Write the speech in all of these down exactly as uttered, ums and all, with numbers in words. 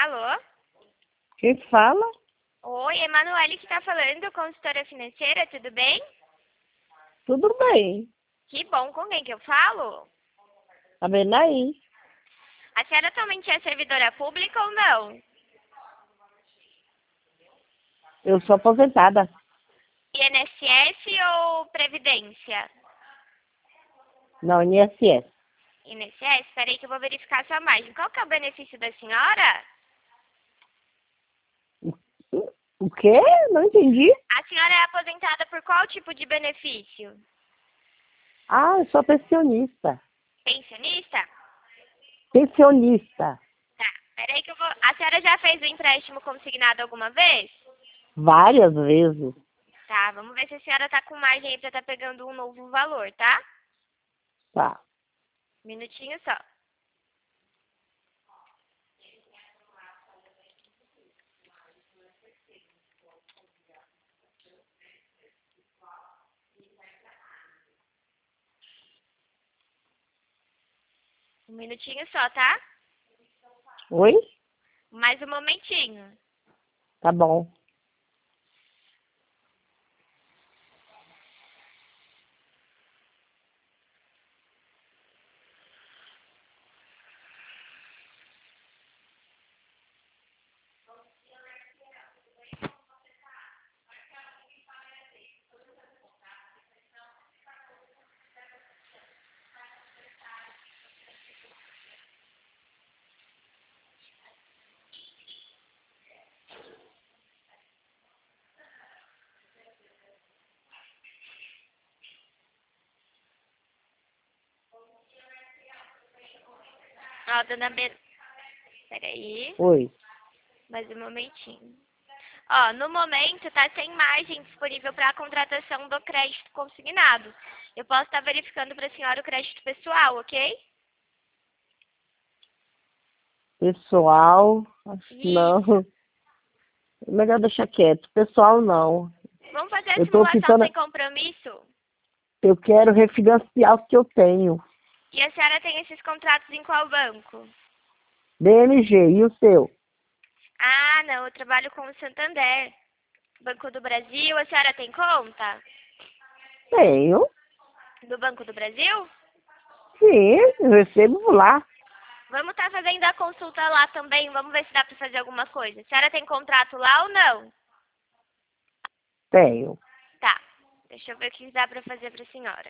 Alô? Quem fala? Oi, Emanuele que tá falando, consultora financeira, tudo bem? Tudo bem. Que bom, com quem que eu falo? Tá vendo aí? A senhora atualmente é servidora pública ou não? Eu sou aposentada. I N S S ou Previdência? Não, I N S S. I N S S? Espera aí que eu vou verificar a sua margem. Qual que é o benefício da senhora? O quê? Não entendi. A senhora é aposentada por qual tipo de benefício? Ah, eu sou pensionista. Pensionista? Pensionista. Tá, espera aí que eu vou... A senhora já fez o empréstimo consignado alguma vez? Várias vezes. Tá, vamos ver se a senhora tá com margem aí pra tá pegando um novo valor, tá? Tá. Minutinho só. Um minutinho só, tá? Oi? Mais um momentinho. Tá bom. Ó, dona B... Peraí. Oi. Mais um momentinho. Ó, no momento tá sem margem disponível para a contratação do crédito consignado. Eu posso estar verificando para a senhora o crédito pessoal, ok? Pessoal, acho que não. Isso. É melhor deixar quieto. Pessoal, não. Vamos fazer a Eu tô simulação ficando... sem compromisso? Eu quero refinanciar o que eu tenho. E a senhora tem esses contratos em qual banco? B M G, e o seu? Ah, não, eu trabalho com o Santander. Banco do Brasil, a senhora tem conta? Tenho. Do Banco do Brasil? Sim, eu recebo lá. Vamos estar fazendo a consulta lá também, vamos ver se dá para fazer alguma coisa. A senhora tem contrato lá ou não? Tenho. Tá, deixa eu ver o que dá para fazer para a senhora.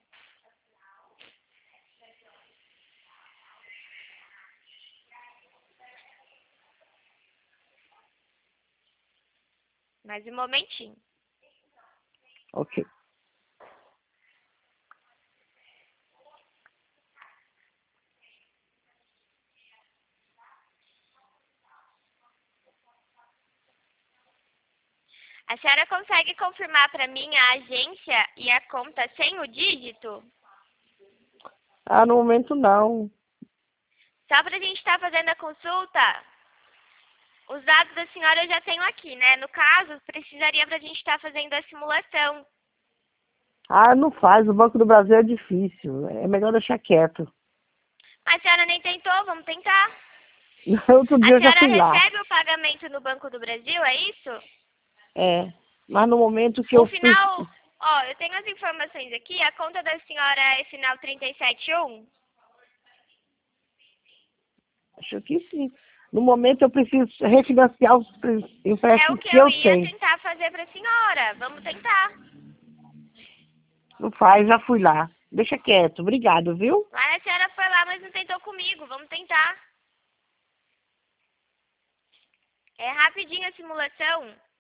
Mais um momentinho. Ok. A senhora consegue confirmar para mim a agência e a conta sem o dígito? Ah, no momento não. Só para a gente estar fazendo a consulta, os dados da senhora eu já tenho aqui, né? No caso, precisaria para a gente estar fazendo a simulação. Ah, não faz. O Banco do Brasil é difícil. É melhor deixar quieto. Mas a senhora nem tentou, vamos tentar. Outro A dia eu já senhora fui lá. recebe o pagamento no Banco do Brasil, é isso? É. Mas no momento que O eu fiz... final, ó, eu tenho as informações aqui, a conta da senhora é final trinta e sete um? Acho que sim. No momento eu preciso refinanciar os pre- É o empréstimos que que eu eu ia tenho. tentar fazer para a senhora, vamos tentar. Não faz, já fui lá. Deixa quieto. Obrigado, viu? Mas a senhora foi lá, mas não tentou comigo, vamos tentar. É rapidinho a simulação.